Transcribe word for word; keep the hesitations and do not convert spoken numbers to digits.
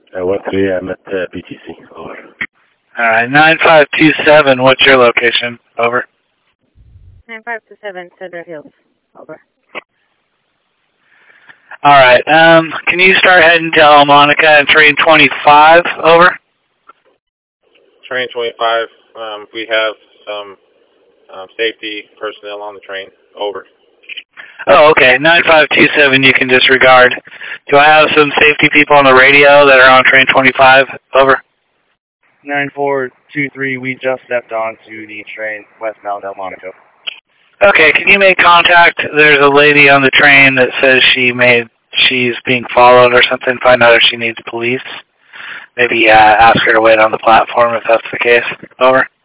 Uh, one three, I'm at uh, P T C. Over. All right, nine five two seven, what's your location? Over. nine five two seven, Cedar Hills. Over. All right, um, can you start heading to El Monica and train twenty-five? Over. Train twenty-five, um, we have some um, safety personnel on the train. Over. Oh, okay. nine five two seven, you can disregard. Do I have some safety people on the radio that are on train twenty-five? Over. nine four two three, we just stepped onto the train westbound Delmonico. Okay, can you make contact? There's a lady on the train that says she made she's being followed or something. Find out if she needs police. Maybe uh, ask her to wait on the platform if that's the case. Over.